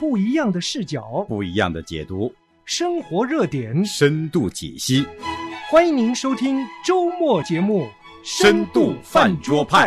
不一样的视角， 不一样的解读， 生活热点深度解析。 欢迎您收听周末节目《 深度饭桌派》。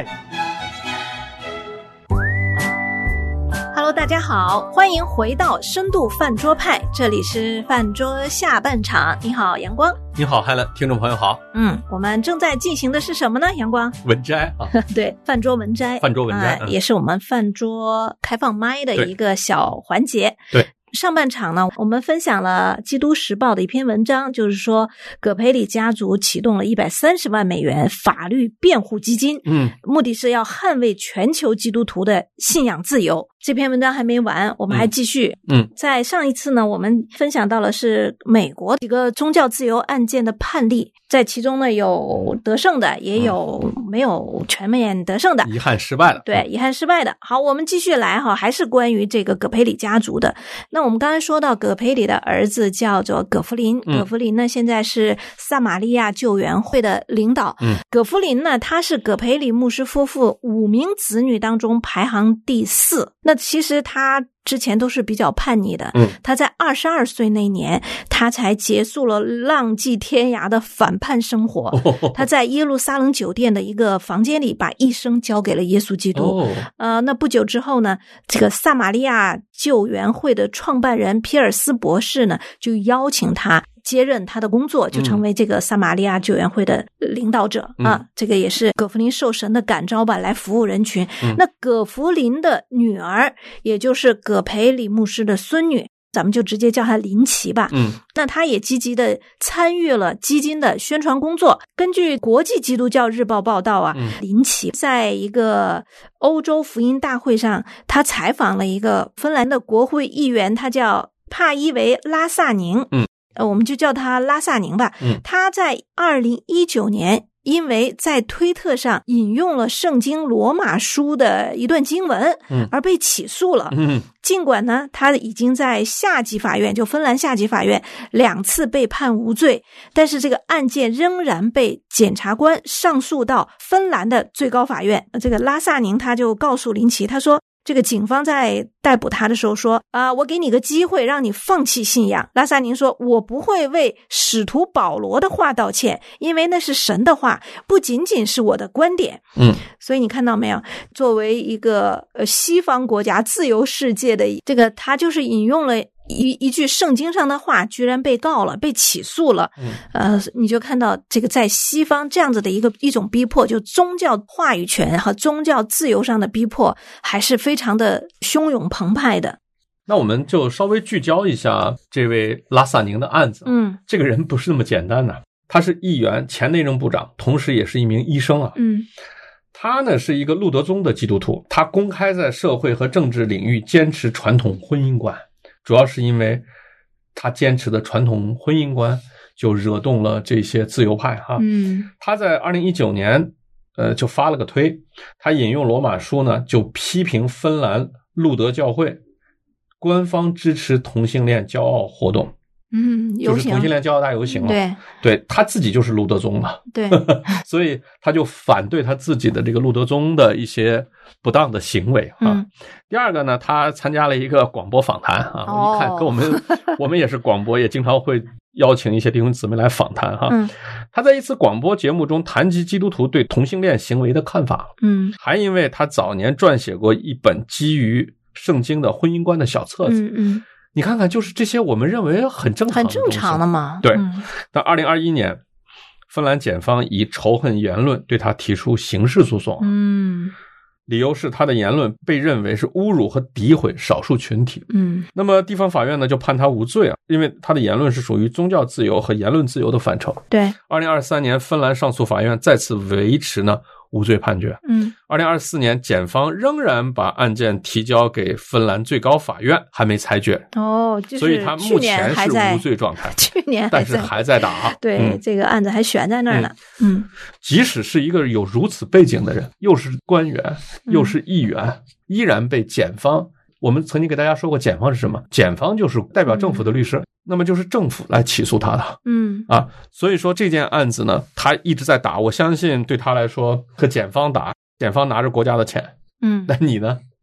Hello， 大家好，欢迎回到深度饭桌派，这里是饭桌下半场。你好，阳光。 你好 Helen， 听众朋友好。 我们正在进行的是什么呢？阳光， 文摘啊， 对，饭桌文摘， 饭桌文摘， 也是我们饭桌开放麦的一个小环节。 对。 上半场呢，我们分享了《基督时报》的一篇文章，就是说葛培理家族启动了130万美元法律辩护基金，目的是要捍卫全球基督徒的信仰自由。这篇文章还没完，我们还继续。在上一次呢，我们分享到了是美国几个宗教自由案件的判例，在其中呢有得胜的，也有没有全面得胜的， 遗憾失败的。 对，遗憾失败的。好，我们继续来哈，还是关于这个葛培理家族的。那我们刚才说到葛培理的儿子叫做葛弗林，葛弗林呢现在是撒玛利亚救援会的领导。葛弗林呢，他是葛培理牧师夫妇5名子女当中排行第4。那其实他之前都是比较叛逆的，他在22岁那年，他才结束了浪迹天涯的反叛生活。他在耶路撒冷酒店的一个房间里，把一生交给了耶稣基督。那不久之后呢，这个撒玛利亚救援会的创办人皮尔斯博士呢，就邀请他接任他的工作，就成为这个撒玛利亚救援会的领导者这个也是葛弗林受神的感召吧，来服务人群。那葛弗林的女儿，也就是葛培理牧师的孙女，咱们就直接叫她林奇吧。那她也积极的参与了基金的宣传工作。根据国际基督教日报报道林奇在一个欧洲福音大会上，她采访了一个芬兰的国会议员，他叫帕伊维拉萨宁。我们就叫他拉萨宁吧。他在2019年因为在推特上引用了圣经罗马书的一段经文而被起诉了。尽管呢他已经在下级法院，就芬兰下级法院2次被判无罪，但是这个案件仍然被检察官上诉到芬兰的最高法院。这个拉萨宁他就告诉林奇，他说这个警方在逮捕他的时候说我给你个机会让你放弃信仰。拉萨宁说，我不会为使徒保罗的话道歉，因为那是神的话，不仅仅是我的观点。所以你看到没有，作为一个西方国家自由世界的这个，他就是引用了一句圣经上的话，居然被告了，被起诉了。你就看到这个在西方这样子的一种逼迫，就宗教话语权和宗教自由上的逼迫，还是非常的汹涌澎湃的。 那我们就稍微聚焦一下这位拉萨宁的案子。这个人不是那么简单的，他是议员、前内政部长，同时也是一名医生啊。他呢是一个路德宗的基督徒，他公开在社会和政治领域坚持传统婚姻观，主要是因为他坚持的传统婚姻观就惹动了这些自由派哈。他在2019年就发了个推，他引用罗马书呢，就批评芬兰路德教会官方支持同性恋骄傲活动。就是同性恋骄傲大游行了。对，他自己就是路德宗嘛。对，所以他就反对他自己的这个路德宗的一些不当的行为第二个呢，他参加了一个广播访谈我一看跟我们也是广播，也经常会邀请一些弟兄姊妹来访谈他在一次广播节目中谈及基督徒对同性恋行为的看法。还因为他早年撰写过一本基于圣经的婚姻观的小册子。你看看，就是这些我们认为很正常的嘛。对。但2021年，芬兰检方以仇恨言论对他提出刑事诉讼。理由是他的言论被认为是侮辱和诋毁少数群体。那么地方法院呢就判他无罪因为他的言论是属于宗教自由和言论自由的范畴。对。2023年，芬兰上诉法院再次维持呢无罪判决。2024年，检方仍然把案件提交给芬兰最高法院，还没裁决。就是所以他目前是无罪状态。去年但是还在打。 对，这个案子还悬在那儿呢。 即使是一个有如此背景的人，又是官员，又是议员，依然被检方。我们曾经给大家说过，检方是什么？检方就是代表政府的律师，那么就是政府来起诉他的。所以说这件案子呢，他一直在打。我相信对他来说，和检方打，检方拿着国家的钱，那你呢？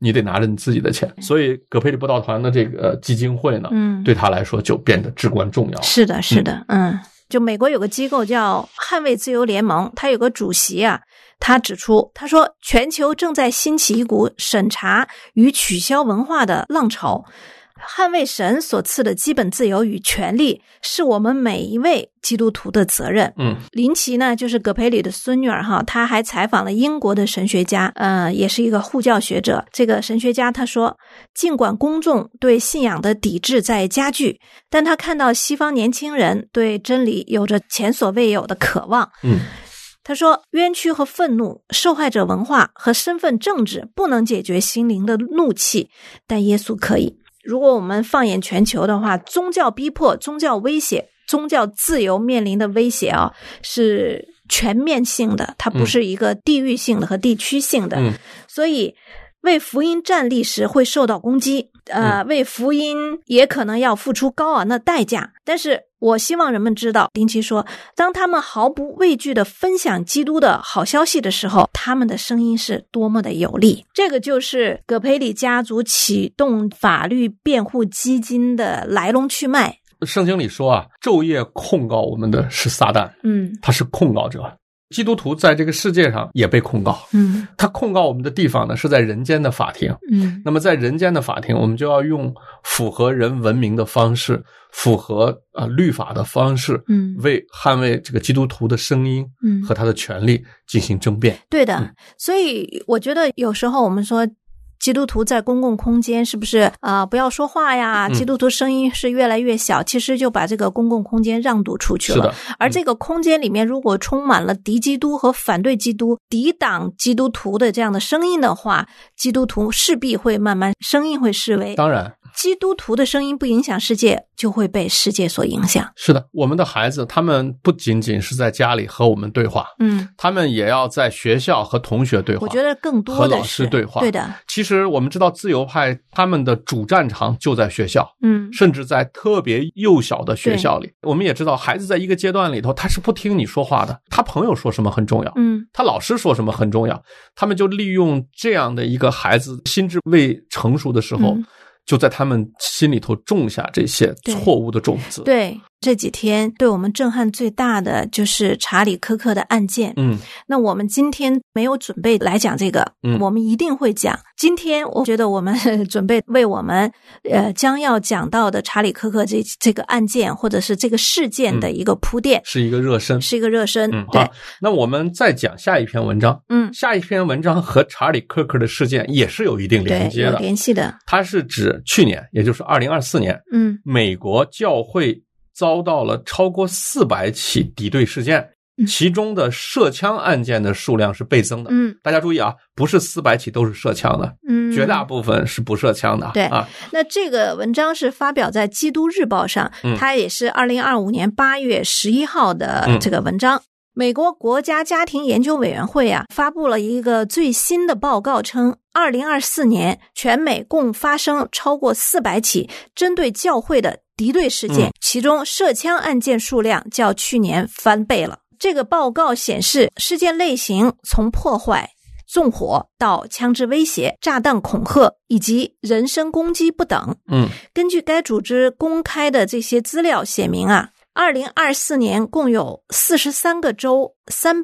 你得拿着你自己的钱。所以葛培理布道团的这个基金会呢，对他来说就变得至关重要。 是的，是的，就美国有个机构叫捍卫自由联盟，他有个主席啊，他指出，他说全球正在兴起一股审查与取消文化的浪潮，捍卫神所赐的基本自由与权利是我们每一位基督徒的责任。林奇呢就是葛培理的孙女儿哈，她还采访了英国的神学家，也是一个护教学者。这个神学家他说，尽管公众对信仰的抵制在加剧，但他看到西方年轻人对真理有着前所未有的渴望。他说，冤屈和愤怒、受害者文化和身份政治不能解决心灵的怒气，但耶稣可以。如果我们放眼全球的话，宗教逼迫、宗教威胁、宗教自由面临的威胁啊，是全面性的，它不是一个地域性的和地区性的。所以为福音站立时会受到攻击，为福音也可能要付出高昂的代价。但是我希望人们知道，林奇说，当他们毫不畏惧地分享基督的好消息的时候，他们的声音是多么的有力。这个就是葛培理家族启动法律辩护基金的来龙去脉。 圣经里说啊，昼夜控告我们的是撒旦，他是控告者。基督徒在这个世界上也被控告，他控告我们的地方呢是在人间的法庭，那么在人间的法庭，我们就要用符合人文明的方式，符合律法的方式，为捍卫这个基督徒的声音和他的权利进行争辩。 对的，所以我觉得有时候我们说基督徒在公共空间是不是不要说话呀？基督徒声音是越来越小，其实就把这个公共空间让渡出去了。 是的， 而这个空间里面如果充满了敌基督和反对基督、抵挡基督徒的这样的声音的话，基督徒势必会慢慢声音会式微。 当然， 基督徒的声音不影响世界，就会被世界所影响。 是的，我们的孩子他们不仅仅是在家里和我们对话，他们也要在学校和同学对话。 我觉得更多的是和老师对话。 对的， 其实我们知道自由派他们的主战场就在学校，甚至在特别幼小的学校里。我们也知道孩子在一个阶段里头他是不听你说话的，他朋友说什么很重要，他老师说什么很重要，他们就利用这样的一个孩子心智未成熟的时候，就在他们心里头种下这些错误的种子。 对，这几天对我们震撼最大的就是查理科克的案件。那我们今天没有准备来讲这个，我们一定会讲。今天我觉得我们准备为我们将要讲到的查理科克这个案件或者是这个事件的一个铺垫， 是一个热身， 是一个热身。对， 好，那我们再讲下一篇文章。下一篇文章和查理科克的事件也是有一定连接的， 有联系的。 它是指去年，也就是2024年，美国教会遭到了超过400起敌对事件，其中的射枪案件的数量是倍增的。大家注意啊，不是400起都是射枪的，绝大部分是不射枪的。 对啊，那这个文章是发表在《基督日报》上，它也是2025年8月11号的这个文章。美国国家家庭研究委员会啊，发布了一个最新的报告称，2024年全美共发生超过400起针对教会的敌对事件，其中射枪案件数量较去年翻倍了。这个报告显示，事件类型从破坏、纵火到枪支威胁、炸弹恐吓以及人身攻击不等。根据该组织公开的这些资料显明啊，2024年共有43个州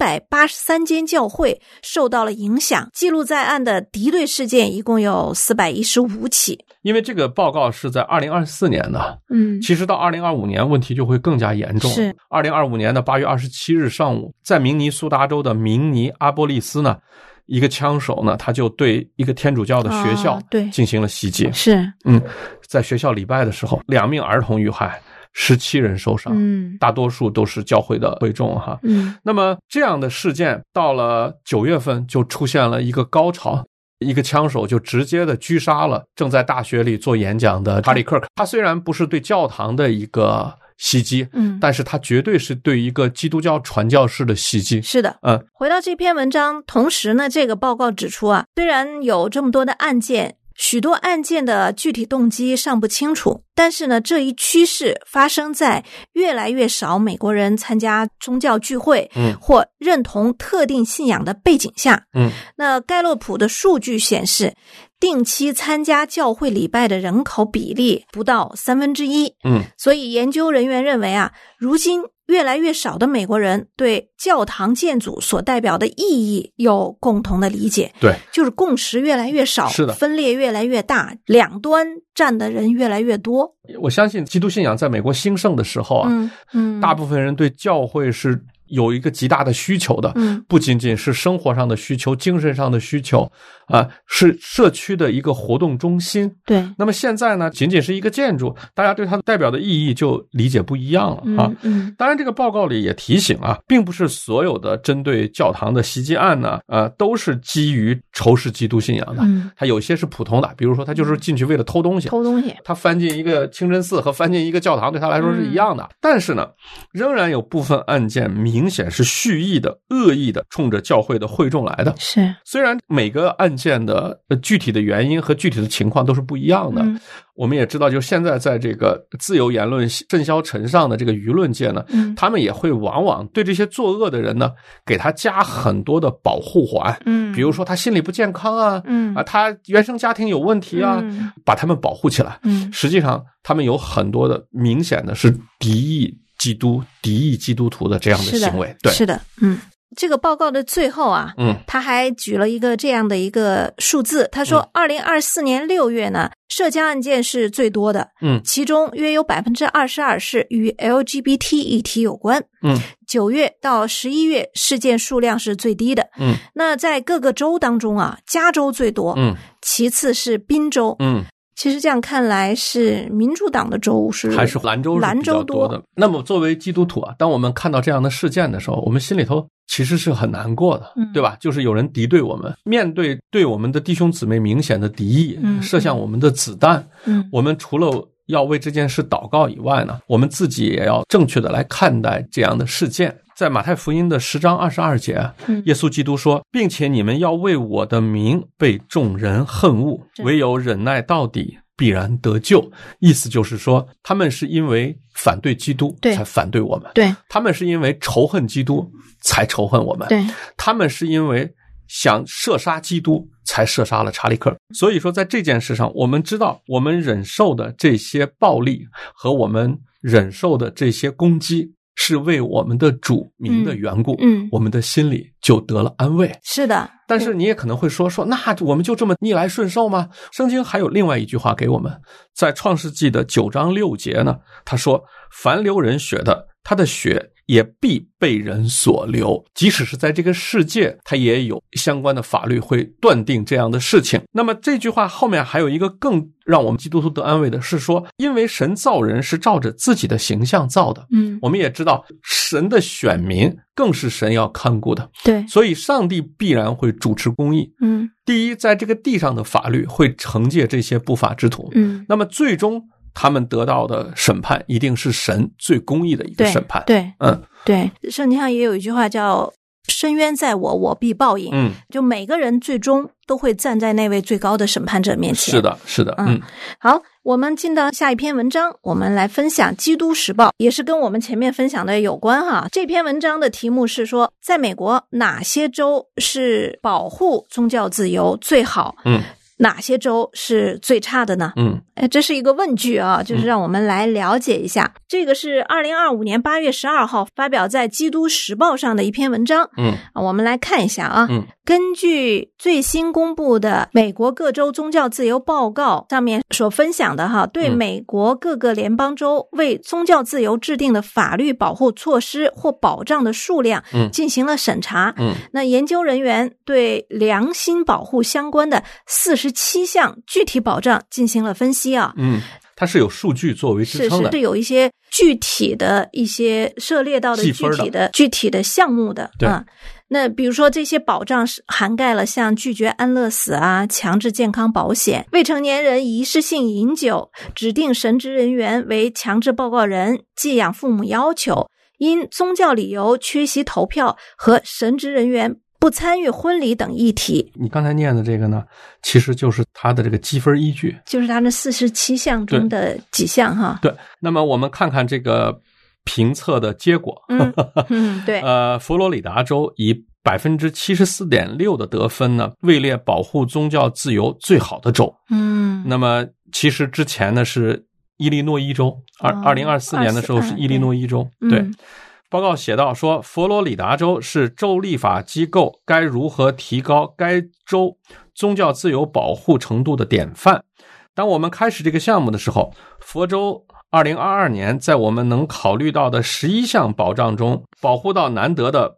383间教会受到了影响，记录在案的敌对事件一共有415起。 因为这个报告是在2024年的，其实到2025年问题就会更加严重。 是 2025年的8月27日上午，在明尼苏达州的明尼阿波利斯呢，一个枪手呢，他就对一个天主教的学校进行了袭击。 是， 在学校礼拜的时候，2名儿童遇害，17人受伤，大多数都是教会的会众哈。那么这样的事件到了9月份就出现了一个高潮，一个枪手就直接的狙杀了正在大学里做演讲的查理克克。他虽然不是对教堂的一个袭击，但是他绝对是对一个基督教传教士的袭击。 是的，回到这篇文章，同时呢，这个报告指出啊，虽然有这么多的案件，许多案件的具体动机尚不清楚， 但是呢，这一趋势发生在越来越少美国人参加宗教聚会，或认同特定信仰的背景下。那盖洛普的数据显示，定期参加教会礼拜的人口比例不到1/3。所以研究人员认为啊，如今越来越少的美国人对教堂建筑所代表的意义有共同的理解。 对， 就是共识越来越少， 是的， 分裂越来越大，两端站的人越来越多。 我相信基督信仰在美国兴盛的时候啊，大部分人对教会是有一个极大的需求的，不仅仅是生活上的需求，精神上的需求是社区的一个活动中心。 对， 那么现在呢，仅仅是一个建筑，大家对它代表的意义就理解不一样了啊。当然这个报告里也提醒啊，并不是所有的针对教堂的袭击案呢都是基于仇视基督信仰的，它有些是普通的，比如说他就是进去为了偷东西，他翻进一个清真寺和翻进一个教堂对他来说是一样的。但是呢，仍然有部分案件明显是蓄意的、恶意的冲着教会的会众来的。 是， 虽然每个案件的具体的原因和具体的情况都是不一样的，我们也知道，就现在在这个自由言论甚嚣尘上的这个舆论界呢，他们也会往往对这些作恶的人呢，给他加很多的保护环，比如说他心理不健康啊，他原生家庭有问题啊，把他们保护起来。实际上他们有很多的明显的是敌意基督、敌意基督徒的这样的行为。对， 是的，这个报告的最后啊，他还举了一个这样的一个数字，他说2024年6月呢，涉疆案件是最多的，其中约有 22% 是与 LGBT 议题有关。9月到11月事件数量是最低的。那在各个州当中啊，加州最多，其次是宾州。其实这样看来是民主党的州是还是兰州是比较多的。那么作为基督徒啊，当我们看到这样的事件的时候，我们心里头其实是很难过的，对吧？就是有人敌对我们，面对对我们的弟兄姊妹明显的敌意，射向我们的子弹，我们除了要为这件事祷告以外呢，我们自己也要正确的来看待这样的事件。在马太福音的10章22节，耶稣基督说，并且你们要为我的名被众人恨恶，唯有忍耐到底，必然得救。意思就是说，他们是因为反对基督才反对我们，对，他们是因为仇恨基督才仇恨我们，对，他们是因为想射杀基督才射杀了查理克。所以说在这件事上，我们知道我们忍受的这些暴力和我们忍受的这些攻击是为我们的主名的缘故，我们的心里就得了安慰。 是的。 但是你也可能会说那我们就这么逆来顺受吗？圣经还有另外一句话给我们，在创世纪的9章6节呢，他说，凡流人血的，他的血也必被人所流。即使是在这个世界，他也有相关的法律会断定这样的事情。那么这句话后面还有一个更让我们基督徒得安慰的是说，因为神造人是照着自己的形象造的，我们也知道神的选民更是神要看顾的，对，所以上帝必然会主持公义。第一，在这个地上的法律会惩戒这些不法之徒，那么最终他们得到的审判一定是神最公义的一个审判。对， 对，圣经上也有一句话叫深渊在我，我必报应。就每个人最终都会站在那位最高的审判者面前。是的，是的。好，我们进到下一篇文章，我们来分享《基督时报》，也是跟我们前面分享的有关哈。这篇文章的题目是说，在美国哪些州是保护宗教自由最好？哪些州是最差的呢？这是一个问句啊，就是让我们来了解一下。这个是2025年8月12号发表在《基督时报》上的一篇文章。我们来看一下啊。根据最新公布的美国各州宗教自由报告上面所分享的哈，对美国各个联邦州为宗教自由制定的法律保护措施或保障的数量进行了审查。那研究人员对良心保护相关的47项具体保障进行了分析啊。 它是有数据作为支撑的， 是有一些具体的一些涉猎到的具体的项目的。对。那比如说这些保障涵盖了像拒绝安乐死啊、强制健康保险、未成年人仪式性饮酒、指定神职人员为强制报告人、寄养父母要求、因宗教理由缺席投票和神职人员不参与婚礼等议题。 你刚才念的这个呢，其实就是他的这个积分依据， 就是他的47项中的几项哈。 对，那么我们看看这个评测的结果。 对。 佛罗里达州以74.6%的得分呢，位列保护宗教自由最好的州。那么其实之前呢是伊利诺伊州，2024年的时候是伊利诺伊州。对，报告写到说，佛罗里达州是州立法机构该如何提高该州宗教自由保护程度的典范。当我们开始这个项目的时候，佛州2022年在我们能考虑到的11项保障中，保护到难得的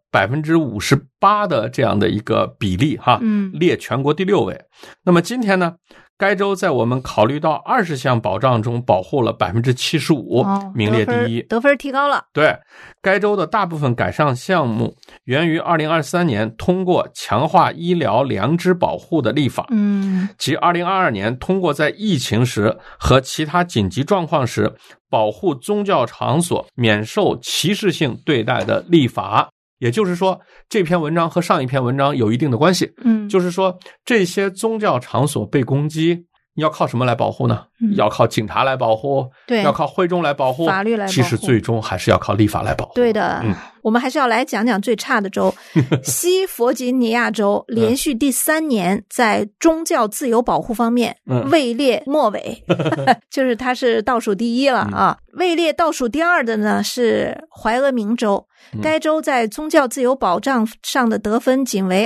58% 的这样的一个比例列全国第6位。那么今天呢，该州在我们考虑到20项保障中保护了 75%，名列第一， 得分提高了。 对，该州的大部分改善项目源于2023年通过强化医疗良知保护的立法，即2022年通过在疫情时和其他紧急状况时保护宗教场所免受歧视性对待的立法。也就是说，这篇文章和上一篇文章有一定的关系。就是说这些宗教场所被攻击，要靠什么来保护呢？要靠警察来保护， 对， 要靠会众来保护， 法律来保护。 其实最终还是要靠立法来保护。 对的，我们还是要来讲讲最差的州。西弗吉尼亚州连续第3年在宗教自由保护方面位列末尾，就是它是倒数第一了啊。位列倒数第2的呢是怀俄明州，该州在宗教自由保障上的得分仅为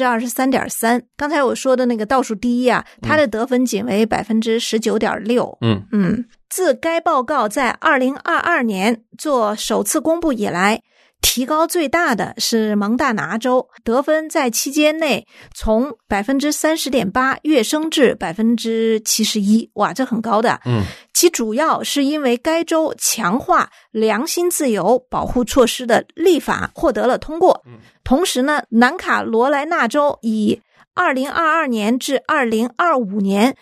23.3%。刚才我说的那个倒数第一啊，它的得分仅为 19.6%。自该报告在2022年做首次公布以来，提高最大的是蒙大拿州，得分在期间内从 30.8% 跃升至 71%。 哇，这很高的。其主要是因为该州强化良心自由保护措施的立法获得了通过。同时呢，南卡罗来纳州以2022年至2025年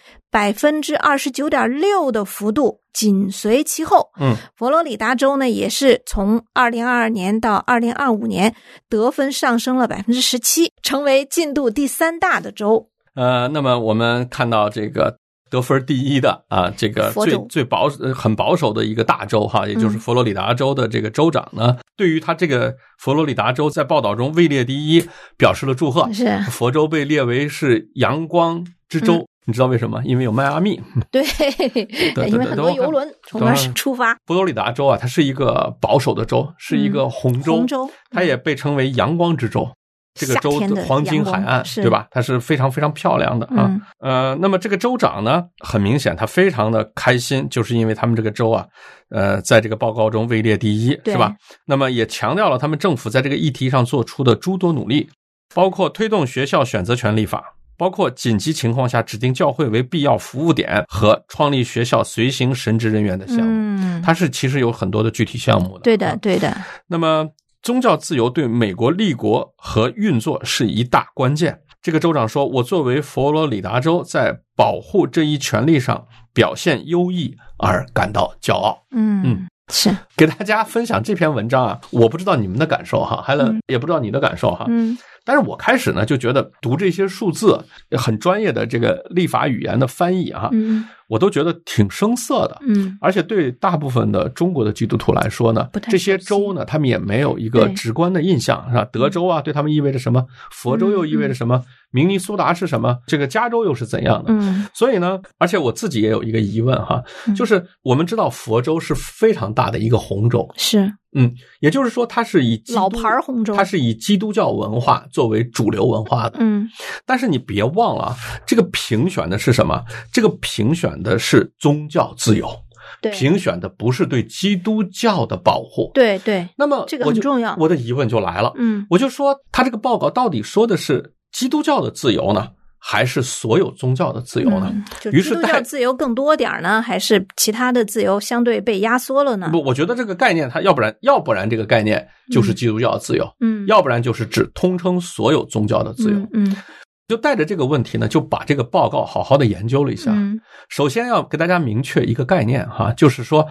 29.6% 的幅度紧随其后。佛罗里达州呢也是从2022年到2025年得分上升了 17%， 成为进度第3大的州。 那么我们看到这个得分第一的这个很保守的一个大州也就是佛罗里达州的这个州长呢，对于他这个佛罗里达州在报道中位列第一表示了祝贺。 是， 佛州被列为是阳光之州。你知道为什么？因为有迈阿密。 对，因为很多邮轮从那儿出发。 佛罗里达州它是一个保守的州，是一个红州，它也被称为阳光之州。这个州的黄金海岸，对吧？它是非常非常漂亮的那么这个州长呢，很明显他非常的开心，就是因为他们这个州在这个报告中位列第一，是吧？那么也强调了他们政府在这个议题上做出的诸多努力，包括推动学校选择权立法，包括紧急情况下指定教会为必要服务点和创立学校随行神职人员的项目。它是其实有很多的具体项目的。 对的，对的。 那么宗教自由对美国立国和运作是一大关键。这个州长说，我作为佛罗里达州在保护这一权利上表现优异而感到骄傲。 是给大家分享这篇文章我不知道你们的感受海伦也不知道你的感受但是我开始呢就觉得读这些数字很专业的这个立法语言的翻译我都觉得挺生涩的而且对大部分的中国的基督徒来说呢，这些州呢他们也没有一个直观的印象，是吧？德州对他们意味着什么？佛州又意味着什么？明尼苏达是什么？这个加州又是怎样的？所以呢，而且我自己也有一个疑问就是我们知道佛州是非常大的一个红州， 是也就是说它是以老牌红州， 它是以基督教文化作为主流文化的但是你别忘了这个评选的是什么？这个评选的是宗教自由，评选的不是对基督教的保护。 对对， 那么这个很重要。 我的疑问就来了我就说他这个报告到底说的是基督教的自由呢，还是所有宗教的自由呢？ 就基督教自由更多点呢，还是其他的自由相对被压缩了呢？ 不，我觉得这个概念它要不然这个概念就是基督教的自由要不然就是指通称所有宗教的自由就带着这个问题呢，就把这个报告好好的研究了一下首先要给大家明确一个概念就是说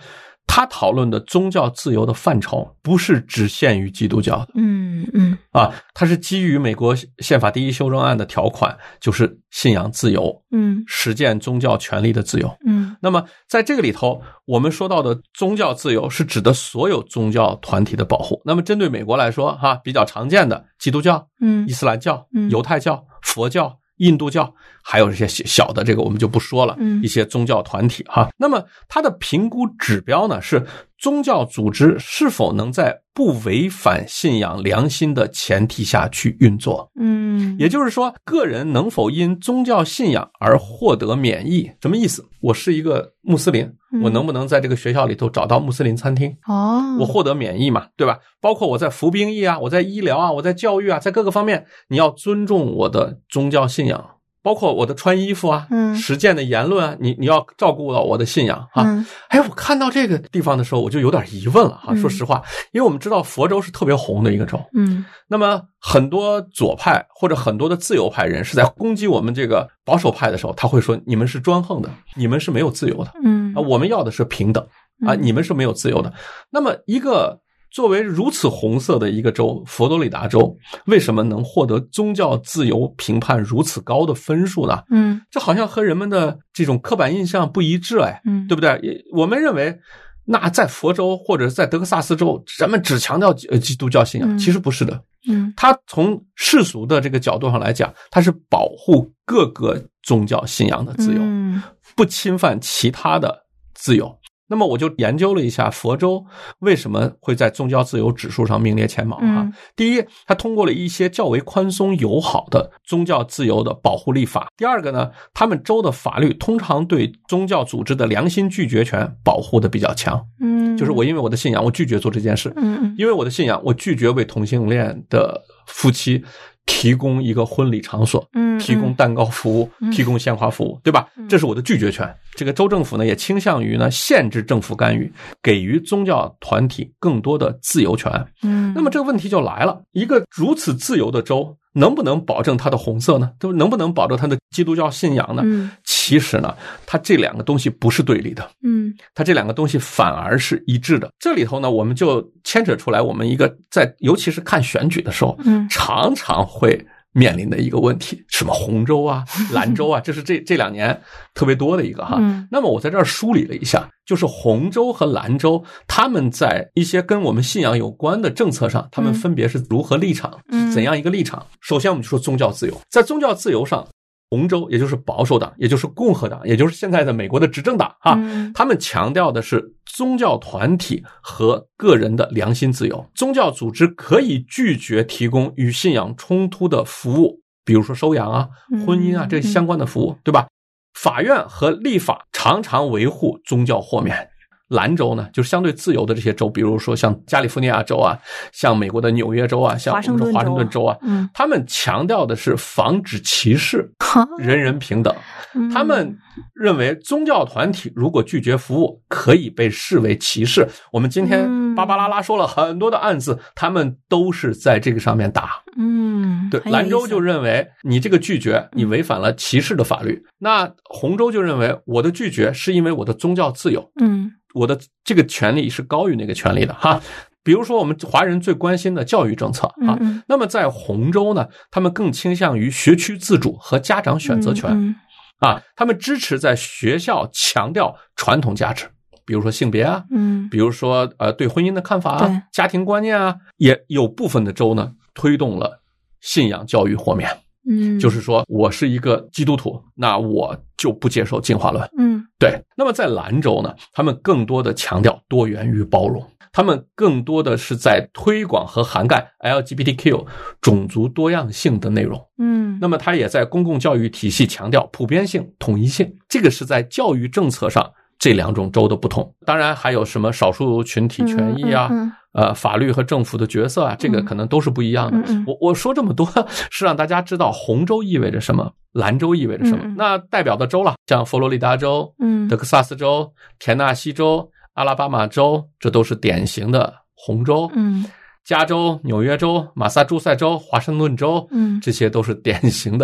他讨论的宗教自由的范畴不是只限于基督教的。它是基于美国宪法第1修正案的条款，就是信仰自由，实践宗教权利的自由。那么在这个里头，我们说到的宗教自由是指的所有宗教团体的保护。那么针对美国来说比较常见的基督教、伊斯兰教、犹太教、佛教、印度教，还有这些小的，这个我们就不说了，一些宗教团体那么它的评估指标呢，是宗教组织是否能在不违反信仰良心的前提下去运作。也就是说，个人能否因宗教信仰而获得免疫。什么意思？我是一个穆斯林，我能不能在这个学校里头找到穆斯林餐厅？我获得免疫嘛，对吧？包括我在服兵役我在医疗我在教育在各个方面，你要尊重我的宗教信仰。包括我的穿衣服实践的言论你要照顾到我的信仰我看到这个地方的时候，我就有点疑问了说实话，因为我们知道佛州是特别红的一个州，那么很多左派或者很多的自由派人士在攻击我们这个保守派的时候，他会说你们是专横的，你们是没有自由的，我们要的是平等你们是没有自由的。那么一个作为如此红色的一个州，佛罗里达州为什么能获得宗教自由评判如此高的分数呢？这好像和人们的这种刻板印象不一致对不对？我们认为那在佛州或者在德克萨斯州，人们只强调基督教信仰，其实不是的。它从世俗的这个角度上来讲，它是保护各个宗教信仰的自由，不侵犯其他的自由。那么我就研究了一下佛州为什么会在宗教自由指数上名列前茅第一，它通过了一些较为宽松友好的宗教自由的保护立法。第二个呢，他们州的法律通常对宗教组织的良心拒绝权保护的比较强。就是我因为我的信仰，我拒绝做这件事。因为我的信仰，我拒绝为同性恋的夫妻提供一个婚礼场所，提供蛋糕服务，提供鲜花服务，对吧？这是我的拒绝权。这个州政府呢，也倾向于呢限制政府干预，给予宗教团体更多的自由权。那么这个问题就来了，一个如此自由的州，能不能保证它的红色呢？能不能保证它的基督教信仰呢？其实呢，它这两个东西不是对立的。它这两个东西反而是一致的。这里头呢，我们就牵扯出来我们一个尤其是看选举的时候，常常会面临的一个问题，什么红州蓝州这是这2年特别多的一个那么我在这儿梳理了一下，就是红州和蓝州，他们在一些跟我们信仰有关的政策上，他们分别是如何立场，怎样一个立场。首先我们就说宗教自由，在宗教自由上，红州也就是保守党，也就是共和党，也就是现在的美国的执政党他们强调的是宗教团体和个人的良心自由。宗教组织可以拒绝提供与信仰冲突的服务，比如说收养婚姻这相关的服务，对吧？法院和立法常常维护宗教豁免。蓝州呢，就是相对自由的这些州，比如说像加利福尼亚州像美国的纽约州像我们说华盛顿州他们强调的是防止歧视，人人平等。他们认为宗教团体如果拒绝服务，可以被视为歧视。我们今天巴巴拉拉说了很多的案子，他们都是在这个上面打。对，蓝州就认为你这个拒绝，你违反了歧视的法律。那红州就认为我的拒绝是因为我的宗教自由。我的这个权利是高于那个权利的比如说我们华人最关心的教育政策那么在红州呢，他们更倾向于学区自主和家长选择权他们支持在学校强调传统价值，比如说性别比如说对婚姻的看法家庭观念也有部分的州呢推动了信仰教育豁免。就是说我是一个基督徒，那我就不接受进化论。对。那么在兰州呢，他们更多的强调多元与包容，他们更多的是在推广和涵盖 LGBTQ 种族多样性的内容。那么他也在公共教育体系强调普遍性、统一性，这个是在教育政策上这两种州的不同。当然还有什么少数群体权益法律和政府的角色这个可能都是不一样的。我说这么多是让大家知道红州意味着什么，蓝州意味着什么。那代表的州了，像佛罗里达州、德克萨斯州、田纳西州、阿拉巴马州，这都是典型的红州。加州、纽约州、马萨诸塞州、华盛顿州，这些都是典型的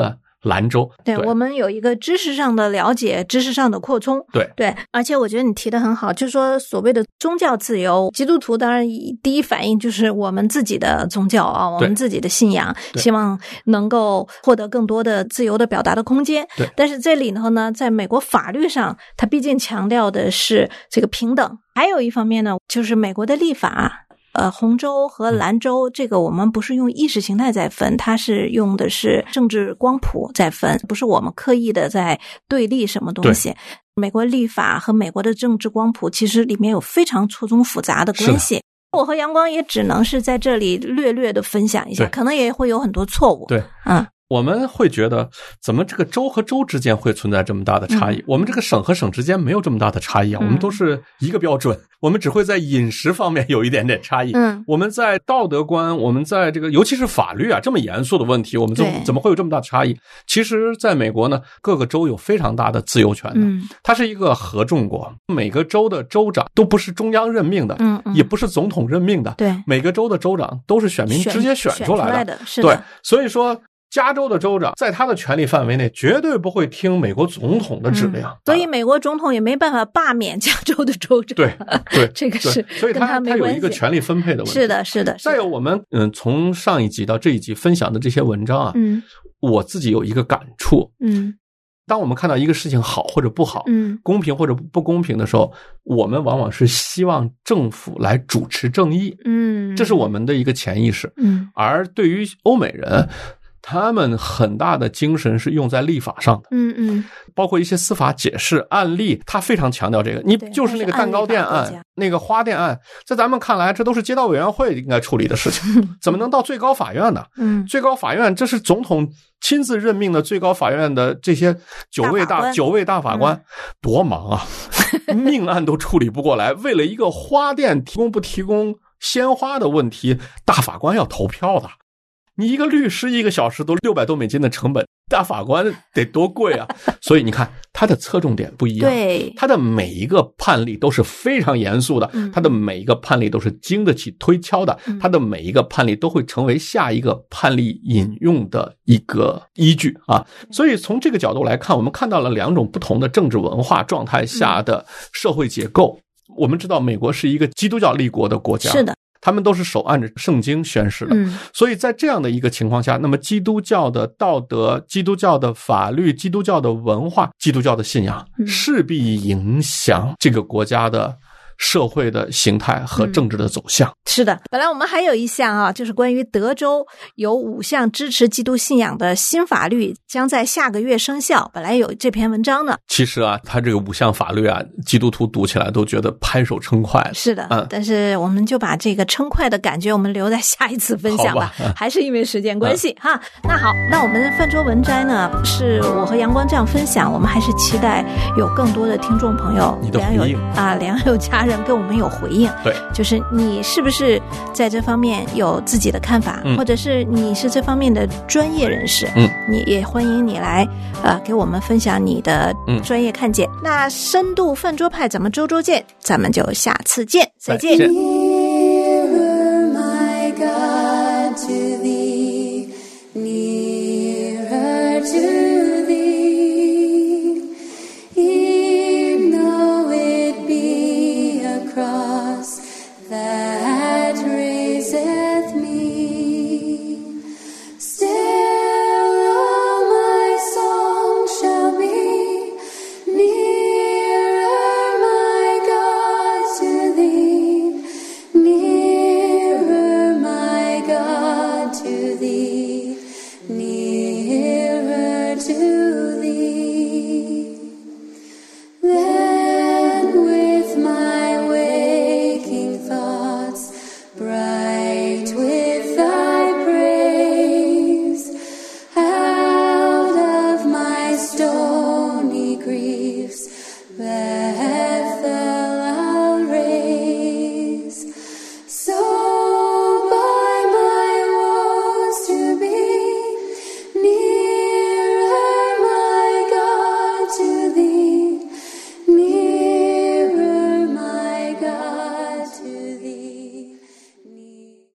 兰州。 对，我们有一个知识上的了解，知识上的扩充。对，而且我觉得你提得很好，就是说所谓的宗教自由，基督徒当然第一反应就是我们自己的宗教啊，我们自己的信仰，希望能够获得更多的自由的表达的空间。 对， 但是这里头呢，在美国法律上，它毕竟强调的是这个平等。还有一方面呢，就是美国的立法。红州和蓝州这个我们不是用意识形态在分，它是用的是政治光谱在分，不是我们刻意的在对立什么东西。美国立法和美国的政治光谱其实里面有非常错综复杂的关系。我和阳光也只能是在这里略略的分享一下，可能也会有很多错误。 对，我们会觉得怎么这个州和州之间会存在这么大的差异，我们这个省和省之间没有这么大的差异啊，我们都是一个标准，我们只会在饮食方面有一点点差异。我们在道德观，我们在这个尤其是法律啊这么严肃的问题，我们怎么会有这么大的差异？其实在美国呢，各个州有非常大的自由权的，它是一个合众国，每个州的州长都不是中央任命的，也不是总统任命的， 对， 每个州的州长都是选民直接选出来的， 是的。 对，所以说加州的州长在他的权力范围内绝对不会听美国总统的指令， 所以美国总统也没办法罢免加州的州长。 对， 这个是所以他有一个权力分配的问题。 是的。 再有我们从上一集到这一集分享的这些文章啊，我自己有一个感触，当我们看到一个事情好或者不好，公平或者不公平的时候，我们往往是希望政府来主持正义，这是我们的一个潜意识，而对于欧美人，他们很大的精神是用在立法上的，包括一些司法解释案例，他非常强调这个。你就是那个蛋糕店案，那个花店案，在咱们看来，这都是街道委员会应该处理的事情，怎么能到最高法院呢？最高法院这是总统亲自任命的最高法院的这些九位大法官，多忙啊，命案都处理不过来，为了一个花店提供不提供鲜花的问题，大法官要投票的。你一个律师1个小时都$600多的成本，大法官得多贵啊！所以你看他的侧重点不一样， 对， 他的每一个判例都是非常严肃的，他的每一个判例都是经得起推敲的，他的每一个判例都会成为下一个判例引用的一个依据啊！所以从这个角度来看，我们看到了2种不同的政治文化状态下的社会结构。我们知道美国是一个基督教立国的国家， 是的。 他们都是手按着圣经宣誓的，所以在这样的一个情况下，那么基督教的道德、基督教的法律、基督教的文化、基督教的信仰，势必影响这个国家的社会的形态和政治的走向。 是的，本来我们还有一项啊，就是关于德州有5项支持基督信仰的新法律将在下个月生效，本来有这篇文章呢。 其实啊，他这个5项法律啊，基督徒读起来都觉得拍手称快。 是的，但是我们就把这个称快的感觉我们留在下一次分享吧，还是因为时间关系哈。那好，那我们饭桌文摘呢，是我和阳光这样分享，我们还是期待有更多的听众朋友， 你的回应良友家人跟我们有回应。 对， 就是你是不是在这方面有自己的看法，或者是你是这方面的专业人士，你也欢迎你来给我们分享你的专业看见。那深度饭桌派咱们周见，咱们就下次见，再见。